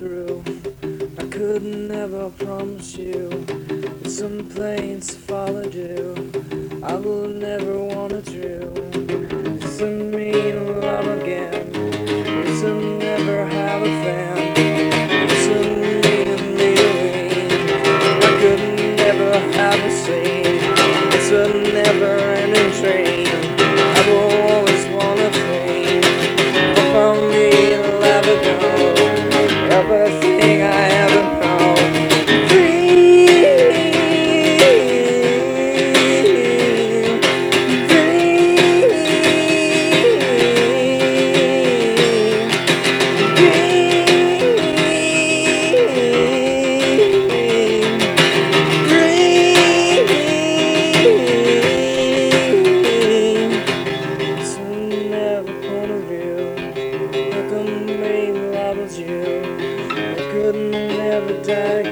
true. I could never promise you some planes to follow do. I will never wanna do. It's a mean love again. It's a never have a fan. It's a mean. I could never have a scene. It's a never ending dream. I will always wanna fade. For me, let it go. Everything I ever know. Dream, it's never point of view. Like a main love was you. I could never die.